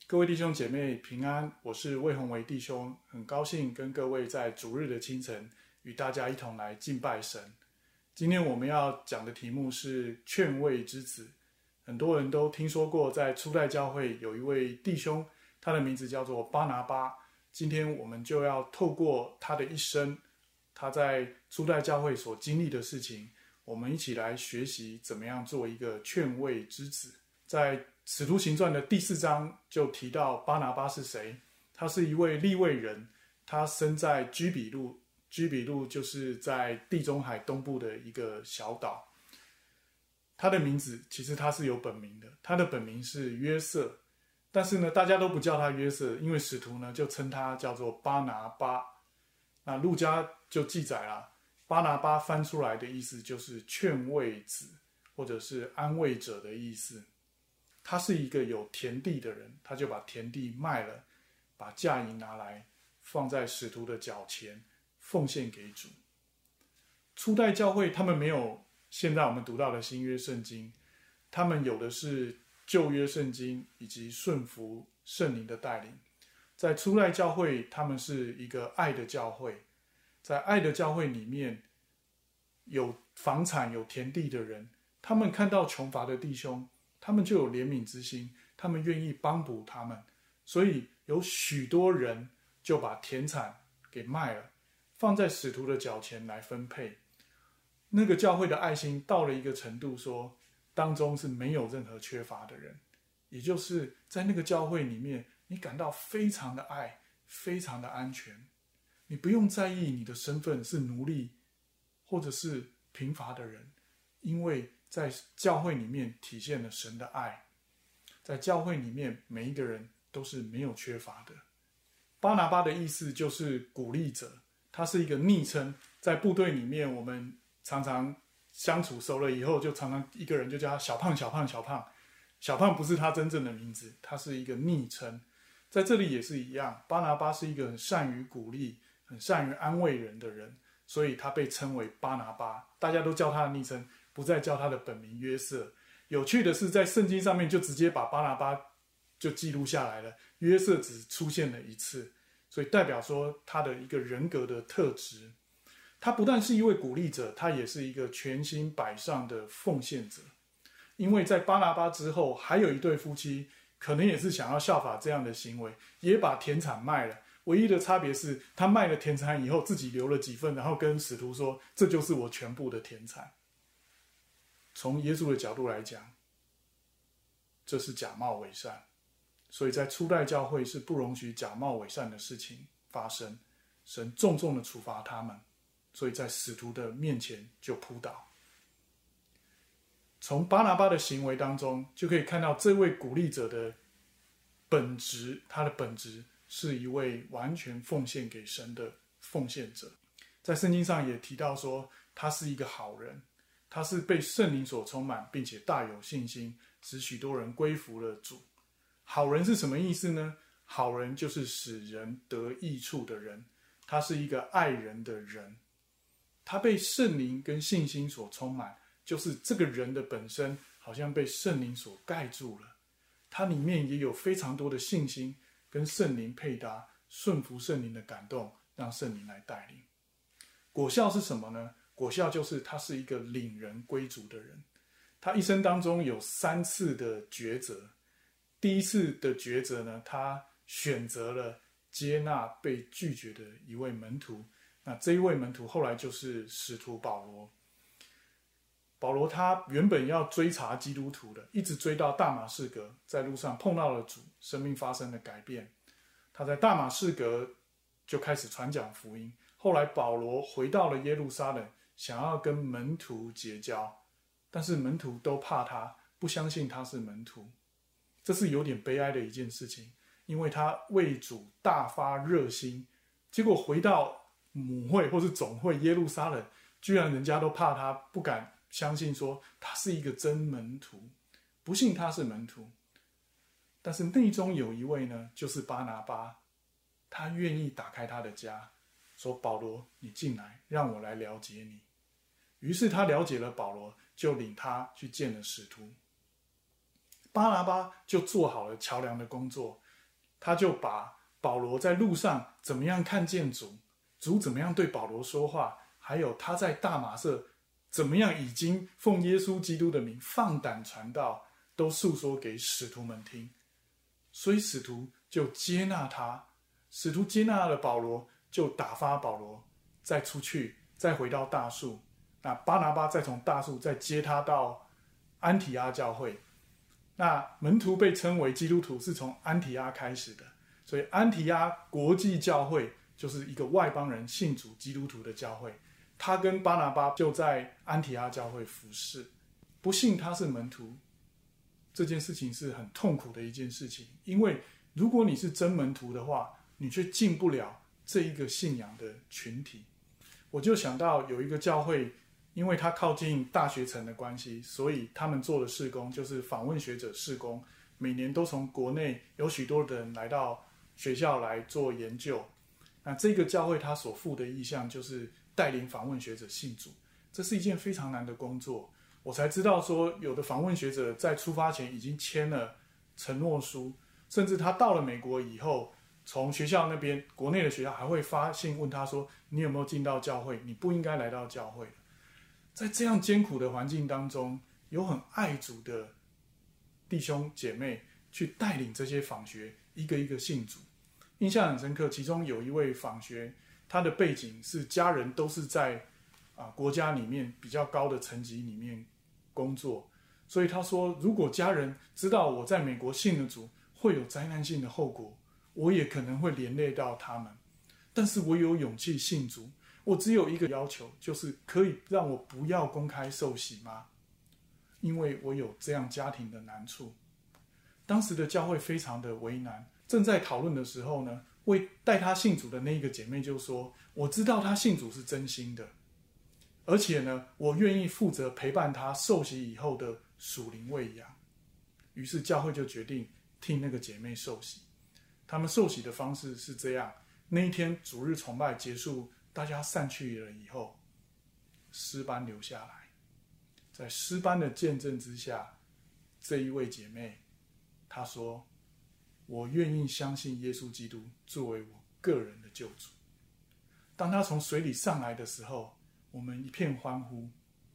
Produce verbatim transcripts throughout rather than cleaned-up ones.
各位弟兄姐妹平安，我是魏宏维弟兄，很高兴跟各位在主日的清晨与大家一同来敬拜神。今天我们要讲的题目是劝慰之子。很多人都听说过，在初代教会有一位弟兄，他的名字叫做巴拿巴。今天我们就要透过他的一生，他在初代教会所经历的事情，我们一起来学习怎么样做一个劝慰之子。在使徒行传的第四章就提到巴拿巴是谁，他是一位利未人，他生在居比路，居比路就是在地中海东部的一个小岛。他的名字其实他是有本名的，他的本名是约瑟，但是呢大家都不叫他约瑟，因为使徒呢就称他叫做巴拿巴。那路加就记载了，巴拿巴翻出来的意思就是劝慰子，或者是安慰者的意思。他是一个有田地的人，他就把田地卖了，把价银拿来放在使徒的脚前，奉献给主。初代教会他们没有现在我们读到的新约圣经，他们有的是旧约圣经以及顺服圣灵的带领。在初代教会，他们是一个爱的教会，在爱的教会里面，有房产有田地的人，他们看到穷乏的弟兄，他们就有怜悯之心，他们愿意帮补他们，所以有许多人就把田产给卖了，放在使徒的脚前来分配。那个教会的爱心到了一个程度，说当中是没有任何缺乏的人，也就是在那个教会里面，你感到非常的爱，非常的安全，你不用在意你的身份是奴隶或者是贫乏的人，因为在教会里面体现了神的爱，在教会里面每一个人都是没有缺乏的。巴拿巴的意思就是鼓励者，他是一个昵称，在部队里面我们常常相处熟了以后，就常常一个人就叫他小胖小胖小胖，小胖不是他真正的名字，他是一个昵称。在这里也是一样，巴拿巴是一个很善于鼓励很善于安慰人的人，所以他被称为巴拿巴，大家都叫他的昵称，不再叫他的本名约瑟。有趣的是，在圣经上面就直接把巴拿巴就记录下来了，约瑟只出现了一次，所以代表说他的一个人格的特质。他不但是一位鼓励者，他也是一个全心摆上的奉献者。因为在巴拿巴之后，还有一对夫妻可能也是想要效法这样的行为，也把田产卖了。唯一的差别是，他卖了田产以后，自己留了几份，然后跟使徒说：“这就是我全部的田产。”从耶稣的角度来讲，这是假冒伪善，所以在初代教会是不容许假冒伪善的事情发生，神重重的处罚他们，所以在使徒的面前就扑倒。从巴拿巴的行为当中，就可以看到这位鼓励者的本质，他的本质是一位完全奉献给神的奉献者。在圣经上也提到说，他是一个好人，他是被圣灵所充满，并且大有信心，使许多人归服了主。好人是什么意思呢？好人就是使人得益处的人，他是一个爱人的人，他被圣灵跟信心所充满，就是这个人的本身好像被圣灵所盖住了，他里面也有非常多的信心跟圣灵配搭，顺服圣灵的感动，让圣灵来带领。果效是什么呢？果效就是他是一个领人归主的人。他一生当中有三次的抉择。第一次的抉择呢，他选择了接纳被拒绝的一位门徒，那这一位门徒后来就是使徒保罗。保罗他原本要追查基督徒的，一直追到大马士革，在路上碰到了主，生命发生了改变。他在大马士革就开始传讲福音。后来保罗回到了耶路撒冷，想要跟门徒结交，但是门徒都怕他，不相信他是门徒。这是有点悲哀的一件事情，因为他为主大发热心，结果回到母会或是总会耶路撒冷，居然人家都怕他，不敢相信说他是一个真门徒，不信他是门徒。但是内中有一位呢，就是巴拿巴，他愿意打开他的家，说：“保罗，你进来，让我来了解你。”于是他了解了保罗，就领他去见了使徒。巴拿巴就做好了桥梁的工作， 他就把保罗在路上怎么样看见主，主怎么样对保罗说话，还有他在大马色怎么样已经奉耶稣基督的名放胆传道，都诉说给使徒们听。所以使徒就接纳他，使徒接纳了保罗，就打发保罗再出去，再回到大树。那巴拿巴再从大树再接他到安提阿教会。那门徒被称为基督徒是从安提阿开始的，所以安提阿国际教会就是一个外邦人信主基督徒的教会。他跟巴拿巴就在安提阿教会服侍。不信他是门徒，这件事情是很痛苦的一件事情，因为如果你是真门徒的话，你却进不了这一个信仰的群体。我就想到有一个教会，因为它靠近大学城的关系，所以他们做的事工就是访问学者事工，每年都从国内有许多的人来到学校来做研究。那这个教会它所负的意向就是带领访问学者信主，这是一件非常难的工作。我才知道说，有的访问学者在出发前已经签了承诺书，甚至他到了美国以后，从学校那边国内的学校还会发信问他说，你有没有进到教会，你不应该来到教会。在这样艰苦的环境当中，有很爱主的弟兄姐妹去带领这些访学一个一个信主，印象很深刻。其中有一位访学，他的背景是家人都是在、啊、国家里面比较高的层级里面工作，所以他说，如果家人知道我在美国信了主，会有灾难性的后果，我也可能会连累到他们。但是我有勇气信主，我只有一个要求，就是可以让我不要公开受洗吗？因为我有这样家庭的难处。当时的教会非常的为难，正在讨论的时候呢，为带他信主的那个姐妹就说，我知道他信主是真心的，而且呢，我愿意负责陪伴他受洗以后的属灵喂养。于是教会就决定替那个姐妹受洗。他们受洗的方式是这样，那一天主日崇拜结束，大家散去了以后，诗班留下来。在诗班的见证之下，这一位姐妹她说，我愿意相信耶稣基督作为我个人的救主。当她从水里上来的时候，我们一片欢呼。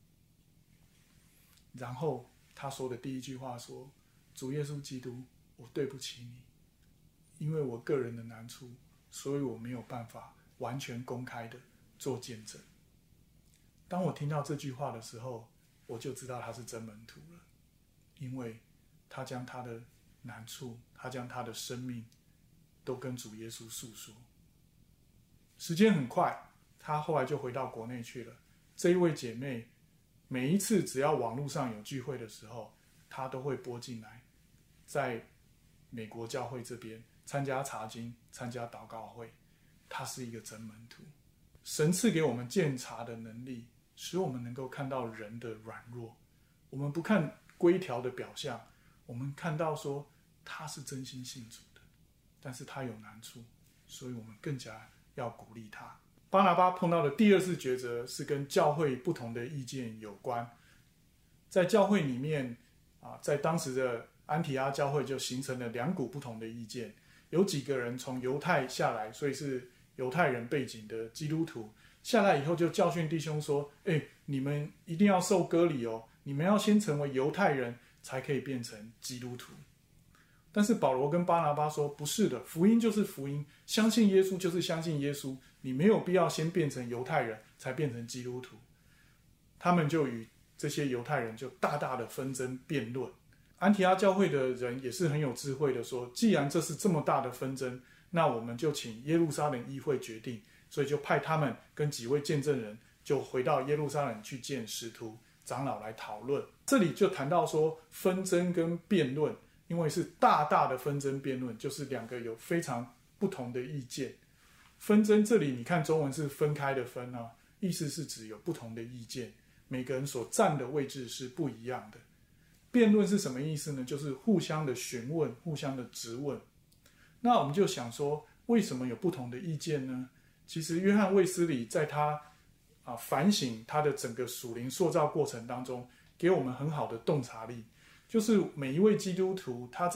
然后她说的第一句话说，主耶稣基督，我对不起你，因为我个人的难处，所以我没有办法完全公开的做见证。当我听到这句话的时候，我就知道他是真门徒了，因为他将他的难处，他将他的生命都跟主耶稣诉说。时间很快，他后来就回到国内去了。这一位姐妹每一次只要网络上有聚会的时候，她都会播进来，在美国教会这边参加查经，参加祷告会。他是一个真门徒。神赐给我们鉴察的能力，使我们能够看到人的软弱。我们不看规条的表象，我们看到说他是真心信主的，但是他有难处，所以我们更加要鼓励他。巴拿巴碰到的第二次抉择是跟教会不同的意见有关。在教会里面、啊、在当时的安提阿教会就形成了两股不同的意见。有几个人从犹太下来，所以是犹太人背景的基督徒下来以后，就教训弟兄说，哎，你们一定要受割礼哦，你们要先成为犹太人才可以变成基督徒。但是保罗跟巴拿巴说，不是的，福音就是福音，相信耶稣就是相信耶稣，你没有必要先变成犹太人才变成基督徒。他们就与这些犹太人就大大的纷争辩论。安提阿教会的人也是很有智慧的说，既然这是这么大的纷争，那我们就请耶路撒冷议会决定，所以就派他们跟几位见证人就回到耶路撒冷去见使徒长老来讨论。这里就谈到说纷争跟辩论，因为是大大的纷争辩论，就是两个有非常不同的意见。纷争这里你看中文是分开的分啊，意思是指有不同的意见，每个人所站的位置是不一样的。辩论是什么意思呢？就是互相的询问，互相的质问。那我们就想说，为什么有不同的意见呢？其实约翰卫斯理在他、啊、反省他的整个属灵塑造过程当中，给我们很好的洞察力。就是每一位基督徒他在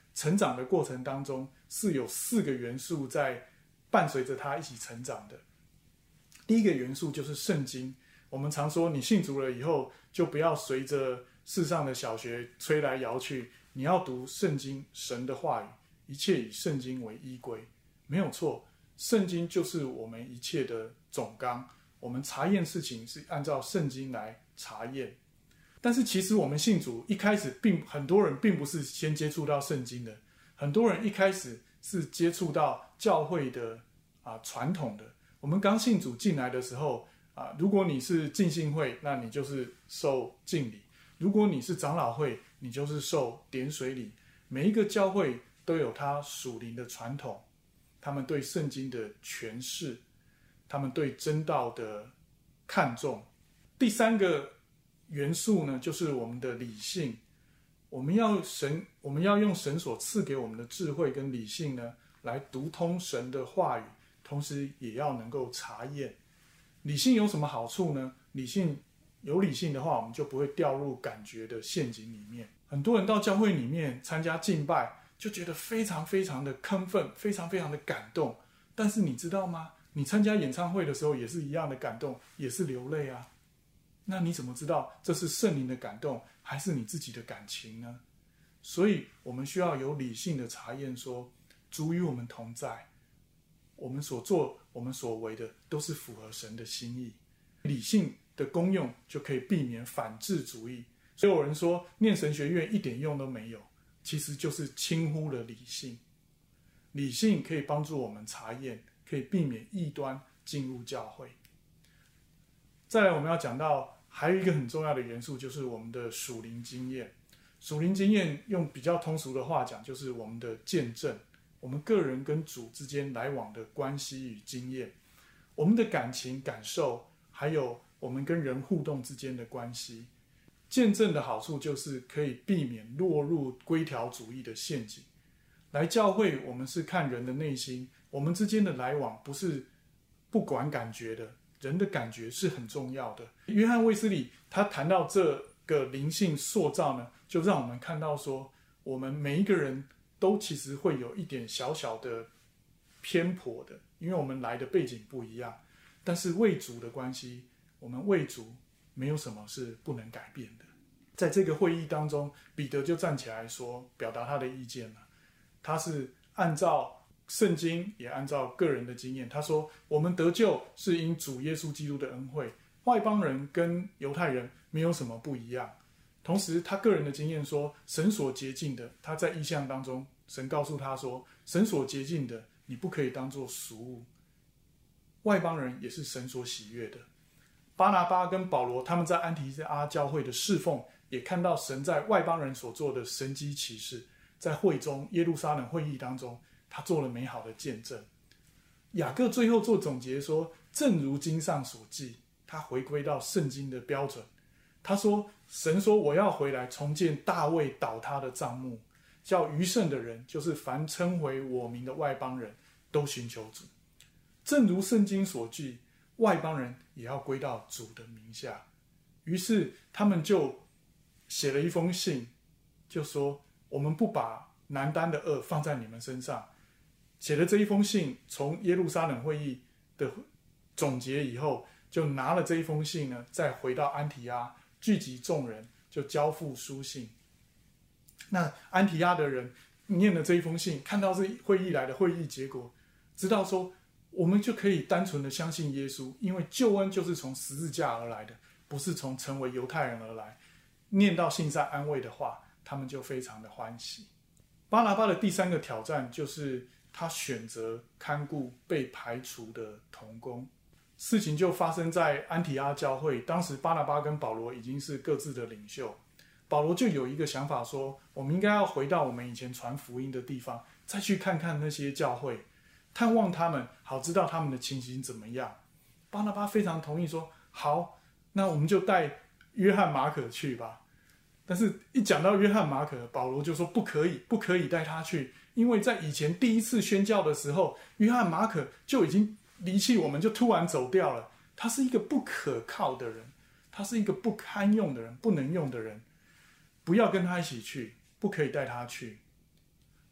成长的过程当中是有四个元素在伴随着他一起成长的。第一个元素就是圣经。我们常说，你信主了以后，就不要随着世上的小学吹来摇去，你要读圣经，神的话语，一切以圣经为依归。没有错，圣经就是我们一切的总纲，我们查验事情是按照圣经来查验。但是其实我们信主一开始并很多人并不是先接触到圣经的，很多人一开始是接触到教会的啊传统的。我们刚信主进来的时候啊，如果你是浸信会，那你就是受浸礼；如果你是长老会，你就是受点水礼。每一个教会都有它属灵的传统，他们对圣经的诠释，他们对真道的看重。第三个元素呢，就是我们的理性。我们要神，我们要用神所赐给我们的智慧跟理性呢，来读通神的话语，同时也要能够查验。理性有什么好处呢？理性有理性的话，我们就不会掉入感觉的陷阱里面。很多人到教会里面参加敬拜，就觉得非常非常的亢奋，非常非常的感动。但是你知道吗？你参加演唱会的时候也是一样的感动，也是流泪啊。那你怎么知道这是圣灵的感动，还是你自己的感情呢？所以我们需要有理性的查验，说主与我们同在，我们所做我们所为的都是符合神的心意。理性的功用就可以避免反智主义。所以有人说念神学院一点用都没有，其实就是轻忽了理性。理性可以帮助我们查验，可以避免异端进入教会。再来我们要讲到还有一个很重要的元素，就是我们的属灵经验。属灵经验用比较通俗的话讲，就是我们的见证，我们个人跟主之间来往的关系与经验，我们的感情感受，还有我们跟人互动之间的关系。见证的好处就是可以避免落入规条主义的陷阱。来教会我们是看人的内心，我们之间的来往不是不管感觉的，人的感觉是很重要的。约翰卫斯理他谈到这个灵性塑造呢，就让我们看到说，我们每一个人都其实会有一点小小的偏颇的，因为我们来的背景不一样。但是为主的关系，我们为主没有什么是不能改变的。在这个会议当中，彼得就站起来说，表达他的意见了。他是按照圣经，也按照个人的经验。他说，我们得救是因主耶稣基督的恩惠，外邦人跟犹太人没有什么不一样。同时他个人的经验说，神所洁净的，他在异象当中，神告诉他说，神所洁净的你不可以当作俗物。外邦人也是神所喜悦的。巴拿巴跟保罗他们在安提阿教会的侍奉，也看到神在外邦人所做的神迹奇事。在会中，耶路撒冷会议当中，他做了美好的见证。雅各最后做总结说，正如经上所记，他回归到圣经的标准。他说，神说，我要回来重建大卫倒塌的帐幕，叫余剩的人，就是凡称为我名的外邦人，都寻求主。正如圣经所记，外邦人也要归到主的名下。于是他们就写了一封信，就说，我们不把难担的恶放在你们身上。写了这一封信，从耶路撒冷会议的总结以后，就拿了这一封信呢，再回到安提阿，聚集众人，就交付书信。那安提阿的人念了这一封信，看到这会议来的会议结果，知道说，我们就可以单纯的相信耶稣，因为救恩就是从十字架而来的，不是从成为犹太人而来。念到信上安慰的话，他们就非常的欢喜。巴拿巴的第三个挑战就是他选择看顾被排除的同工。事情就发生在安提阿教会，当时巴拿巴跟保罗已经是各自的领袖。保罗就有一个想法说，我们应该要回到我们以前传福音的地方，再去看看那些教会，探望他们，好知道他们的情形怎么样。巴拿巴非常同意说，好，那我们就带约翰马可去吧。但是一讲到约翰马可，保罗就说不可以，不可以带他去，因为在以前第一次宣教的时候，约翰马可就已经离弃我们，就突然走掉了。他是一个不可靠的人，他是一个不堪用的人，不能用的人，不要跟他一起去，不可以带他去。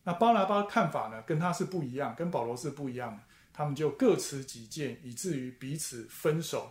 那巴拿巴看法呢，跟他是不一样，跟保罗是不一样的，他们就各持己见，以至于彼此分手。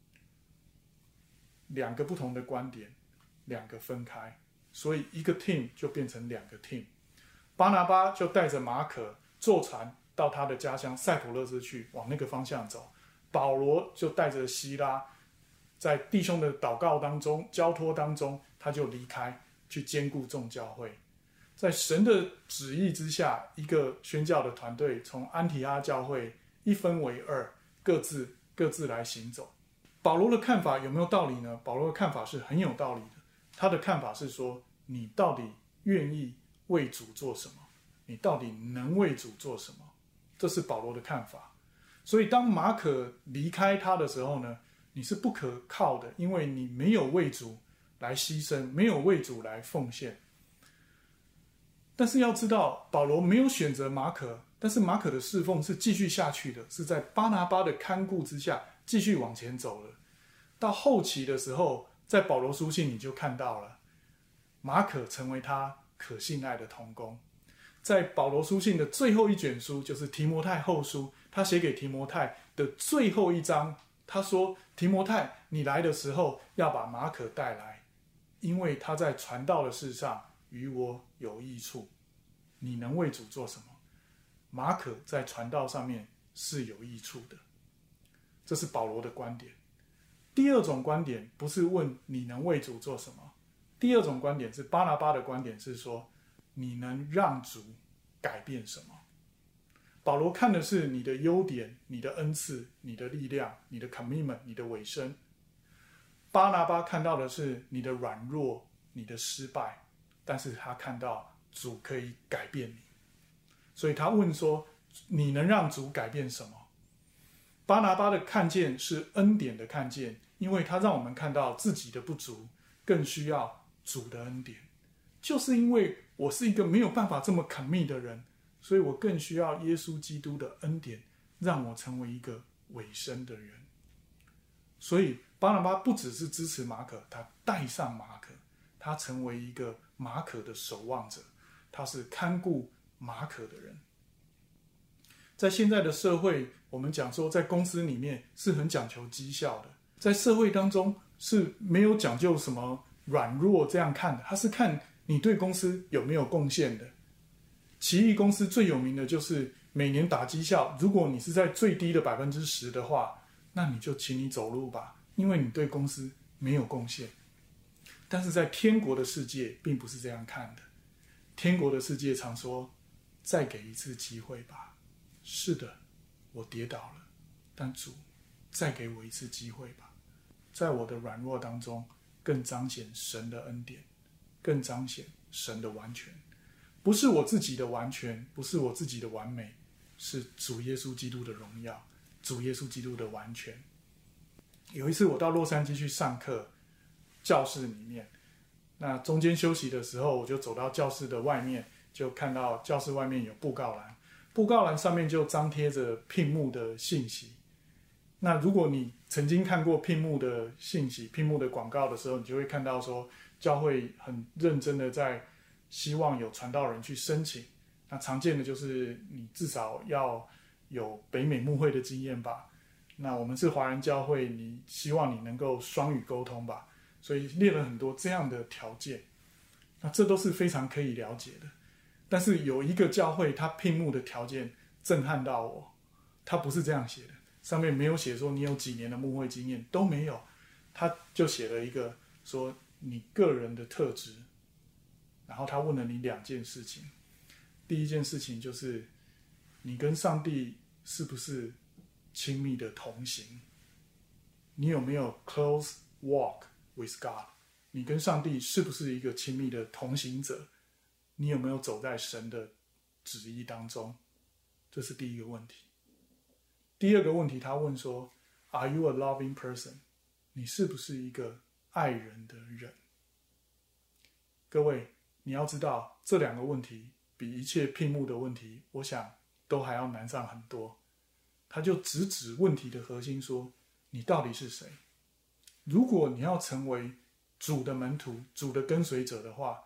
两个不同的观点，两个分开，所以一个 team 就变成两个 team。巴拿巴就带着马可坐船到他的家乡塞浦路斯去，往那个方向走。保罗就带着希拉，在弟兄的祷告当中、交托当中，他就离开，去兼顾众教会。在神的旨意之下，一个宣教的团队从安提阿教会一分为二，各自各自来行走。保罗的看法有没有道理呢？保罗的看法是很有道理的。他的看法是说，你到底愿意为主做什么？你到底能为主做什么？这是保罗的看法。所以当马可离开他的时候呢，你是不可靠的，因为你没有为主来牺牲，没有为主来奉献。但是要知道，保罗没有选择马可，但是马可的侍奉是继续下去的，是在巴拿巴的看顾之下继续往前走了。到后期的时候，在保罗书信你就看到了，马可成为他可信赖的同工。在保罗书信的最后一卷书，就是提摩太后书，他写给提摩太的最后一章，他说：提摩太，你来的时候要把马可带来，因为他在传道的事上与我有益处。你能为主做什么？马可在传道上面是有益处的。这是保罗的观点。第二种观点不是问你能为主做什么，第二种观点是巴拿巴的观点，是说你能让主改变什么。保罗看的是你的优点、你的恩赐、你的力量、你的 commitment、你的委身。巴拿巴看到的是你的软弱、你的失败，但是他看到主可以改变你，所以他问说：你能让主改变什么？巴拿巴的看见是恩典的看见，因为他让我们看到自己的不足，更需要主的恩典。就是因为我是一个没有办法这么 commit 的人，所以我更需要耶稣基督的恩典，让我成为一个委身的人。所以巴拿巴不只是支持马可，他带上马可，他成为一个马可的守望者，他是看顾马可的人。在现在的社会，我们讲说在公司里面是很讲求绩效的，在社会当中是没有讲究什么软弱这样看的，他是看你对公司有没有贡献的。奇异公司最有名的就是每年打绩效，如果你是在最低的 百分之十 的话，那你就请你走路吧，因为你对公司没有贡献。但是在天国的世界并不是这样看的，天国的世界常说再给一次机会吧。是的，我跌倒了，但主再给我一次机会吧，在我的软弱当中更彰显神的恩典，更彰显神的完全。不是我自己的完全，不是我自己的完美，是主耶稣基督的荣耀，主耶稣基督的完全。有一次我到洛杉矶去上课，教室里面，那中间休息的时候，我就走到教室的外面，就看到教室外面有布告栏，布告栏上面就张贴着聘牧的信息。那如果你曾经看过聘牧的信息、聘牧的广告的时候，你就会看到说，教会很认真的在希望有传道人去申请。那常见的就是你至少要有北美牧会的经验吧。那我们是华人教会，你希望你能够双语沟通吧，所以列了很多这样的条件。那这都是非常可以了解的。但是有一个教会，他聘牧的条件震撼到我，他不是这样写的，上面没有写说你有几年的牧会经验，都没有，他就写了一个说你个人的特质，然后他问了你两件事情。第一件事情就是你跟上帝是不是亲密的同行，你有没有 close walk with God， 你跟上帝是不是一个亲密的同行者，你有没有走在神的旨意当中，这是第一个问题。第二个问题他问说 Are you a loving person， 你是不是一个爱人的人。各位你要知道，这两个问题比一切聘牧的问题我想都还要难上很多。他就直指问题的核心说，你到底是谁。如果你要成为主的门徒、主的跟随者的话，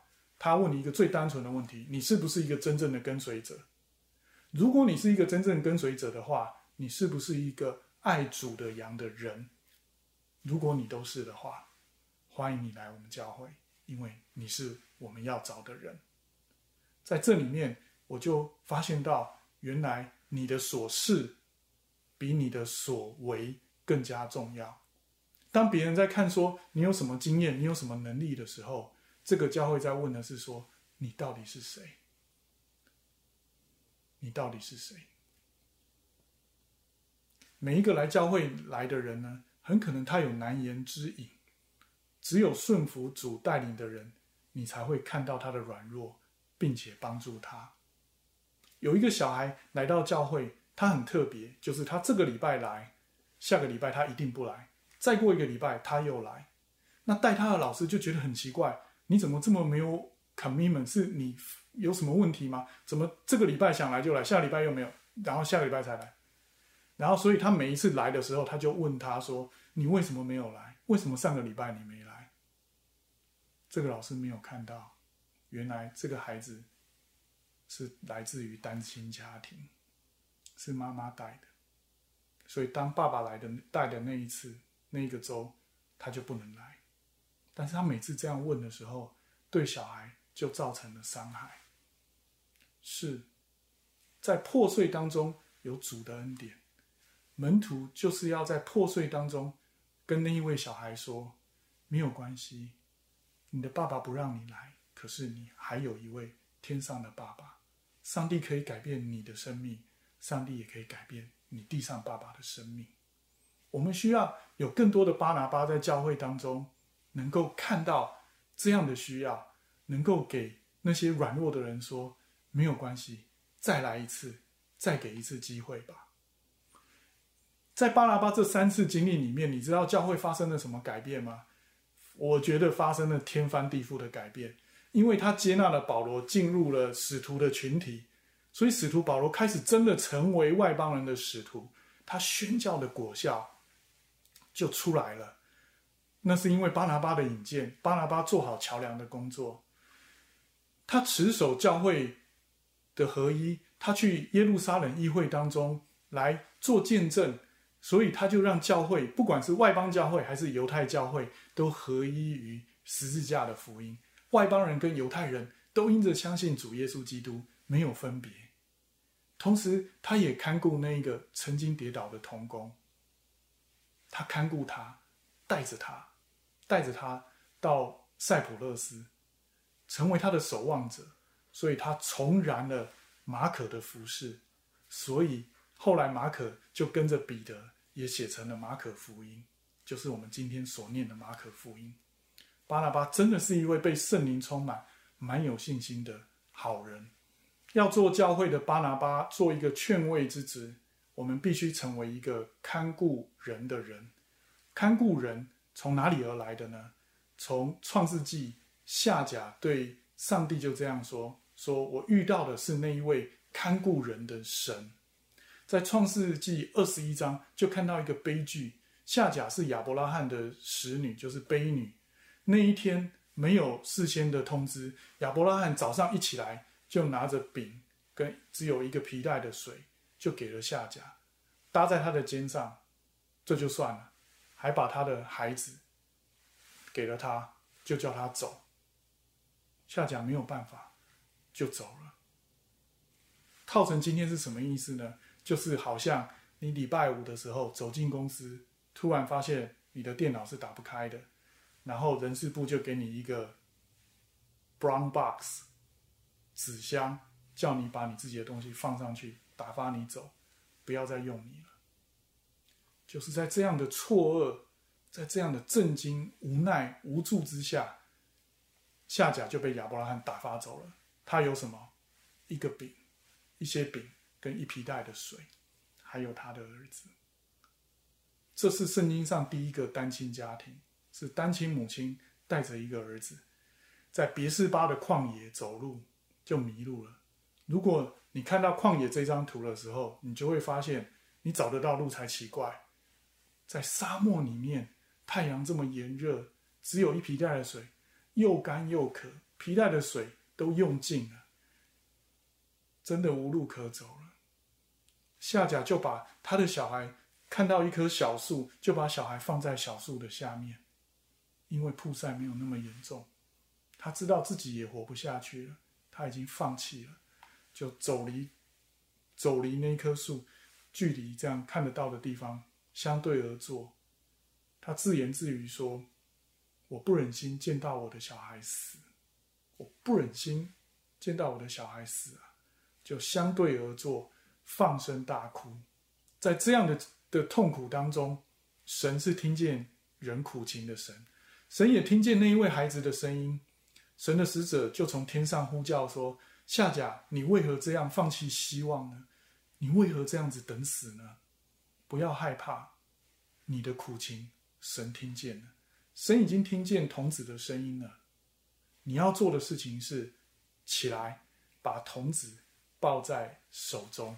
他问你一个最单纯的问题：你是不是一个真正的跟随者？如果你是一个真正跟随者的话，你是不是一个爱主的羊的人？如果你都是的话，欢迎你来我们教会，因为你是我们要找的人。在这里面，我就发现到，原来你的所是比你的所为更加重要。当别人在看说你有什么经验，你有什么能力的时候，这个教会在问的是说，你到底是谁？你到底是谁？每一个来教会来的人呢，很可能他有难言之隐，只有顺服主带领的人，你才会看到他的软弱，并且帮助他。有一个小孩来到教会，他很特别，就是他这个礼拜来，下个礼拜他一定不来，再过一个礼拜他又来。那带他的老师就觉得很奇怪，你怎么这么没有 commitment？ 是你有什么问题吗？怎么这个礼拜想来就来，下个礼拜又没有，然后下个礼拜才来？然后所以他每一次来的时候，他就问他说，你为什么没有来？为什么上个礼拜你没来？这个老师没有看到，原来这个孩子是来自于单亲家庭，是妈妈带的。所以当爸爸来的带的那一次，那一个周，他就不能来。但是他每次这样问的时候，对小孩就造成了伤害。是在破碎当中有主的恩典，门徒就是要在破碎当中跟那一位小孩说，没有关系，你的爸爸不让你来，可是你还有一位天上的爸爸，上帝可以改变你的生命，上帝也可以改变你地上爸爸的生命。我们需要有更多的巴拿巴在教会当中，能够看到这样的需要，能够给那些软弱的人说，没有关系，再来一次，再给一次机会吧。在巴拿巴这三次经历里面，你知道教会发生了什么改变吗？我觉得发生了天翻地覆的改变，因为他接纳了保罗进入了使徒的群体，所以使徒保罗开始真的成为外邦人的使徒，他宣教的果效就出来了。那是因为巴拿巴的引荐，巴拿巴做好桥梁的工作，他持守教会的合一，他去耶路撒冷议会当中来做见证，所以他就让教会，不管是外邦教会还是犹太教会，都合一于十字架的福音。外邦人跟犹太人都因着相信主耶稣基督，没有分别。同时，他也看顾那个曾经跌倒的同工，他看顾他，带着他，带着他到塞浦路斯，成为他的守望者。所以他重燃了马可的服事，所以后来马可就跟着彼得也写成了马可福音，就是我们今天所念的马可福音。巴拿巴真的是一位被圣灵充满、蛮有信心的好人。要做教会的巴拿巴，做一个劝慰之职，我们必须成为一个看顾人的人。看顾人从哪里而来的呢？从创世纪夏甲对上帝就这样说，说我遇到的是那一位看顾人的神。在创世纪二十一章就看到一个悲剧，夏甲是亚伯拉罕的使女，就是卑女。那一天没有事先的通知，亚伯拉罕早上一起来就拿着饼跟只有一个皮带的水，就给了夏甲，搭在他的肩上，这就算了，还把他的孩子给了他，就叫他走。夏甲没有办法，就走了。套成今天是什么意思呢？就是好像你礼拜五的时候走进公司，突然发现你的电脑是打不开的，然后人事部就给你一个 brown box 纸箱，叫你把你自己的东西放上去，打发你走，不要再用你了。就是在这样的错愕，在这样的震惊、无奈、无助之下，夏甲就被亚伯拉罕打发走了。他有什么？一个饼，一些饼跟一皮带的水，还有他的儿子。这是圣经上第一个单亲家庭，是单亲母亲带着一个儿子，在别是巴的旷野走路就迷路了。如果你看到旷野这张图的时候，你就会发现你找得到路才奇怪。在沙漠里面，太阳这么炎热，只有一皮带的水，又干又渴， 皮带的水都用尽了，真的无路可走了。夏甲就把他的小孩看到一棵小树，就把小孩放在小树的下面，因为曝晒没有那么严重，他知道自己也活不下去了，他已经放弃了，就走离走离那棵树，距离这样看得到的地方相对而坐。他自言自语说：我不忍心见到我的小孩死，我不忍心见到我的小孩死啊！就相对而坐，放声大哭。在这样的的痛苦当中，神是听见人苦情的神，神也听见那一位孩子的声音。神的使者就从天上呼叫说：夏甲，你为何这样放弃希望呢？你为何这样子等死呢？不要害怕，你的苦情神听见了，神已经听见童子的声音了。你要做的事情是起来，把童子抱在手中。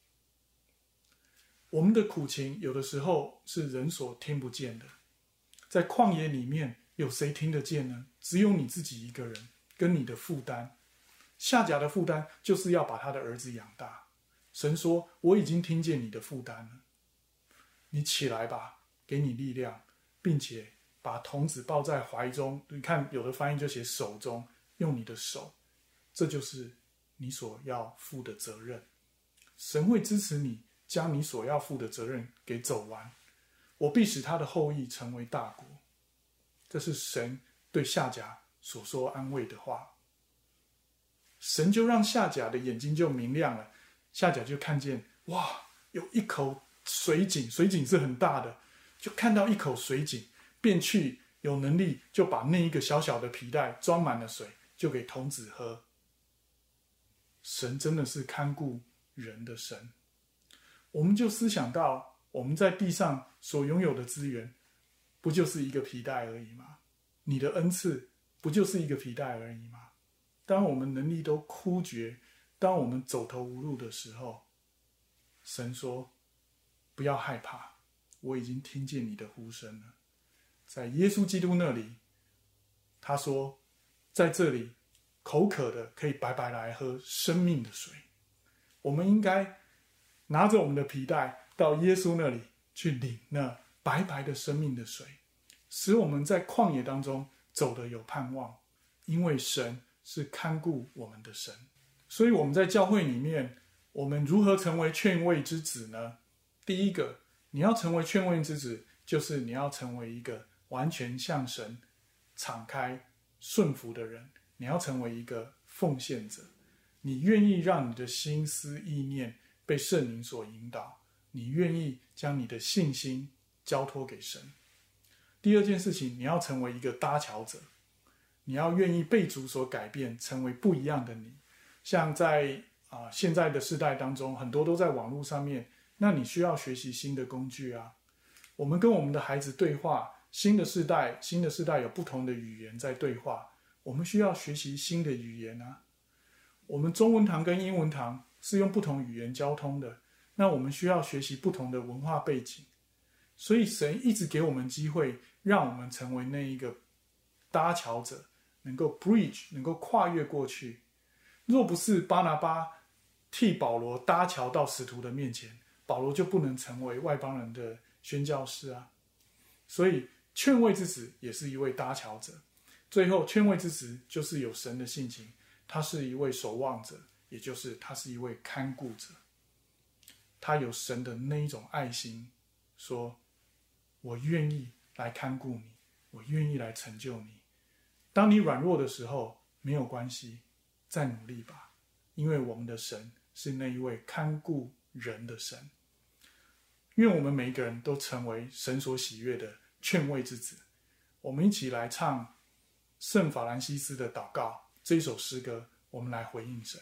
我们的苦情有的时候是人所听不见的，在旷野里面有谁听得见呢？只有你自己一个人，跟你的负担。夏甲的负担就是要把他的儿子养大。神说：我已经听见你的负担了，你起来吧，给你力量，并且把童子抱在怀中。你看有的翻译就写手中，用你的手，这就是你所要负的责任。神会支持你将你所要负的责任给走完。我必使他的后裔成为大国。这是神对夏甲所说安慰的话。神就让夏甲的眼睛就明亮了，夏甲就看见，哇，有一口水井，水井是很大的，就看到一口水井，便去有能力就把那一个小小的皮带装满了水，就给童子喝。神真的是看顾人的神。我们就思想到我们在地上所拥有的资源，不就是一个皮带而已吗？你的恩赐不就是一个皮带而已吗？当我们能力都枯竭，当我们走投无路的时候，神说：不要害怕，我已经听见你的呼声了。在耶稣基督那里，他说，在这里口渴的可以白白来喝生命的水。我们应该拿着我们的皮带到耶稣那里去领那白白的生命的水，使我们在旷野当中走得有盼望。因为神是看顾我们的神。所以我们在教会里面，我们如何成为劝慰之子呢？第一个，你要成为劝慰之子，就是你要成为一个完全向神敞开顺服的人。你要成为一个奉献者，你愿意让你的心思意念被圣灵所引导，你愿意将你的信心交托给神。第二件事情，你要成为一个搭桥者，你要愿意被主所改变，成为不一样的你。像在、呃、现在的世代当中，很多都在网络上面，那你需要学习新的工具啊。我们跟我们的孩子对话，新的世代新的世代有不同的语言在对话，我们需要学习新的语言啊。我们中文堂跟英文堂是用不同语言交通的，那我们需要学习不同的文化背景。所以神一直给我们机会，让我们成为那一个搭桥者，能够 bridge， 能够跨越过去。若不是巴拿巴替保罗搭桥到使徒的面前，保罗就不能成为外邦人的宣教士啊。所以劝慰之子也是一位搭桥者。最后劝慰之子就是有神的性情，他是一位守望者，也就是他是一位看顾者。他有神的那一种爱心，说我愿意来看顾你，我愿意来成就你。当你软弱的时候，没有关系，再努力吧，因为我们的神是那一位看顾人的神。愿我们每一个人都成为神所喜悦的劝慰之子。我们一起来唱圣法兰西斯的祷告这一首诗歌，我们来回应神。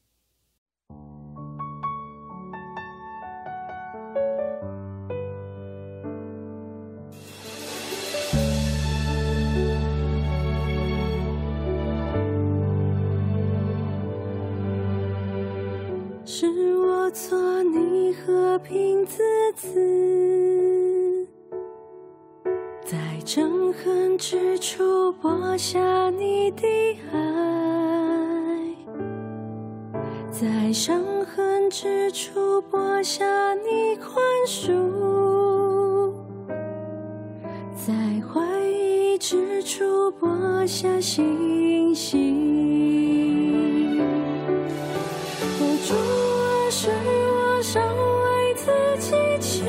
是我做你和平之子，在憎恨之处播下你的爱，在伤痕之处播下你宽恕，在怀疑之处播下信心。哦，主啊，是我少为自己求，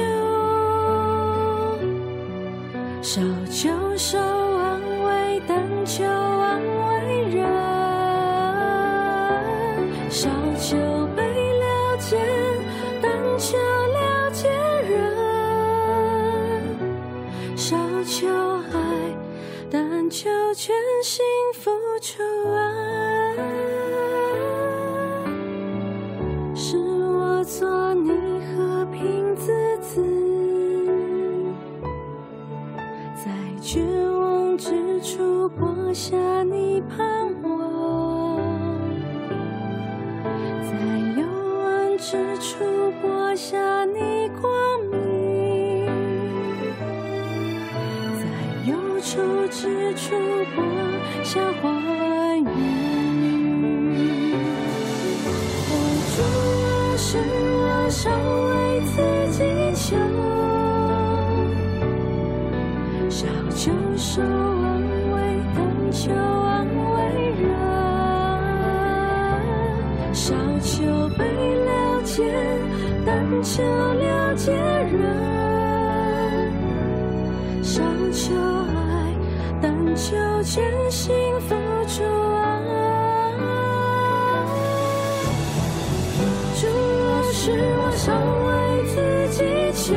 少求受安慰，但求安慰人，少求被了解，但求了解人，少求爱，但求全心付出爱。是我做你和平之子，在绝望之处播下你盼望，在幽暗之处播下你光明，在忧愁之处播下欢愉。哦，主啊，是我少为自己求，少求受安慰，但求安慰人，少求被了解，但求了解人，少求爱，但求全心付出爱。主啊，是我少为自己求，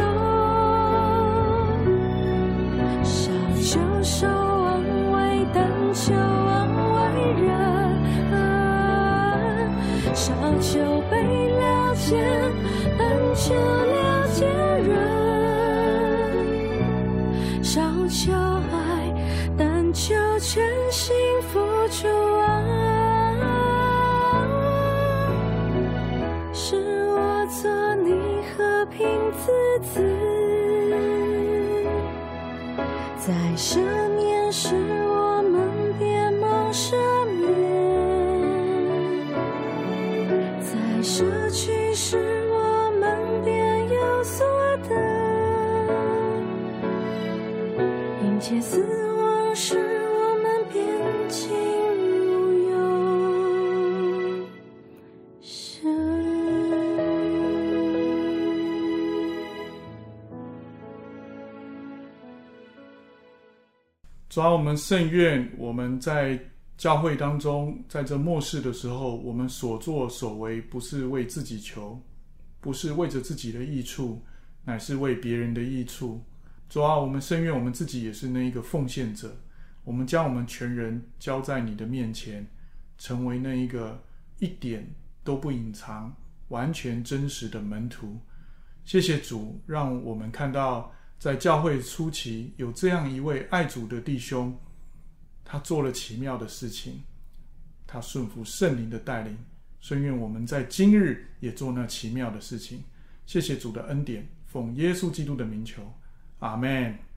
少求受安慰，但求安慰人，少求被了解，但求了解人，少求爱，但求全心付出爱。是我做你和平之子，在赦免时我们别蒙赦免，在舍去时我们便有所得，迎接死亡时我们便进入永生。 主啊，我们甚愿我们在教会当中，在这末世的时候，我们所作所为不是为自己求，不是为着自己的益处，乃是为别人的益处。主啊，我们甚愿我们自己也是那一个奉献者，我们将我们全人交在你的面前，成为那一个一点都不隐藏、完全真实的门徒。谢谢主，让我们看到在教会初期有这样一位爱主的弟兄，他做了奇妙的事情，他顺服圣灵的带领。甚愿我们在今日也做那奇妙的事情。谢谢主的恩典，奉耶稣基督的名求，阿们。